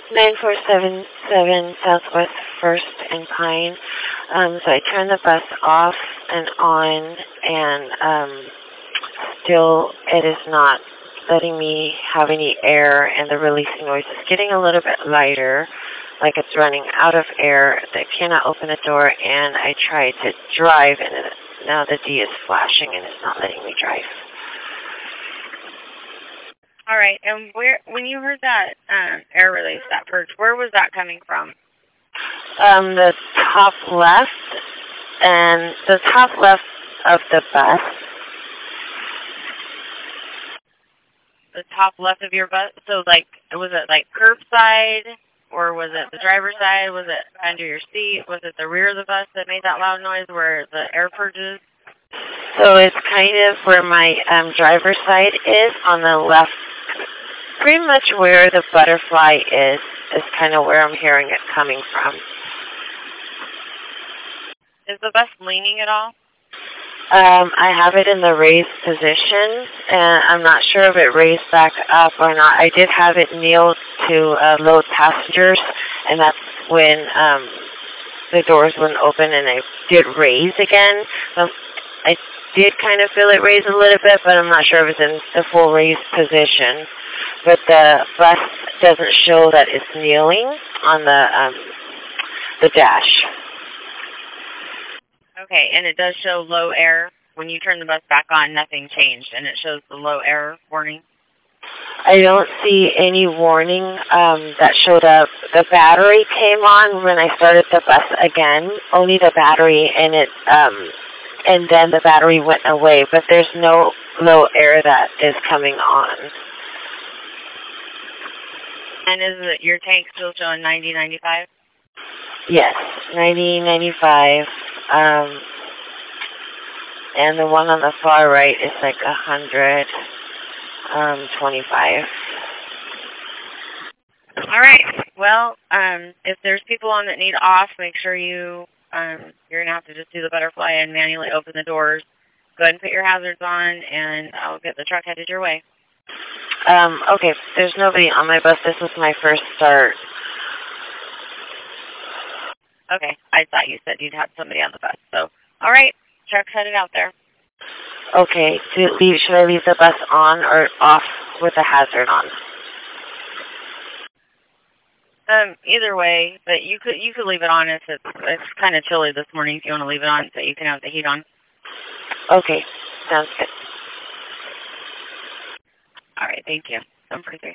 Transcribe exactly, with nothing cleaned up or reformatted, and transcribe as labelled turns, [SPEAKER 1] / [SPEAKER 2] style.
[SPEAKER 1] nine four seven seven Southwest First and Pine. Um, so I turned the bus off and on, and um, still it is not letting me have any air, and the releasing noise is getting a little bit lighter, like it's running out of air. I cannot open the door, and I tried to drive, and it, now the D is flashing, and it's not letting me drive.
[SPEAKER 2] All right, and where when you heard that um, air release, that purge, where was that coming from?
[SPEAKER 1] Um, the top left, and the top left of the bus.
[SPEAKER 2] The top left of your bus? So, like, was it, like, curbside, or was it the driver's side? Was it under your seat? Was it the rear of the bus that made that loud noise where the air purges?
[SPEAKER 1] So it's kind of where my um, driver's side is on the left. Pretty much where the butterfly is, is kind of where I'm hearing it coming from.
[SPEAKER 2] Is the bus leaning at all?
[SPEAKER 1] Um, I have it in the raised position, and I'm not sure if it raised back up or not. I did have it kneeled to uh, load passengers, and that's when um, the doors wouldn't open, and I did raise again. So I did kind of feel it raise a little bit, but I'm not sure if it's in the full raised position. But the bus doesn't show that it's kneeling on the um, the dash.
[SPEAKER 2] Okay, and it does show low air. When you turn the bus back on, nothing changed, and it shows the low air warning.
[SPEAKER 1] I don't see any warning um, that showed up. The battery came on when I started the bus again, only the battery, and it, um, and then the battery went away. But there's no low air that is coming on.
[SPEAKER 2] And is it your tank still showing ninety, ninety-five?
[SPEAKER 1] Yes, ninety, ninety-five. Um, and the one on the far right is like one hundred, um, twenty-five.
[SPEAKER 2] All right. Well, um, if there's people on that need off, make sure you, um, you're going to have to just do the butterfly and manually open the doors. Go ahead and put your hazards on, and I'll get the truck headed your way.
[SPEAKER 1] Um, okay, there's nobody on my bus. This was my first start.
[SPEAKER 2] Okay, I thought you said you'd have somebody on the bus. So, all right, truck's headed out there.
[SPEAKER 1] Okay, to leave, should I leave the bus on or off with the hazard on?
[SPEAKER 2] Um, either way, but you could you could leave it on if it's it's kind of chilly this morning. If you want to leave it on, so you can have the heat on.
[SPEAKER 1] Okay, sounds good.
[SPEAKER 2] All right, thank you. I'm pretty.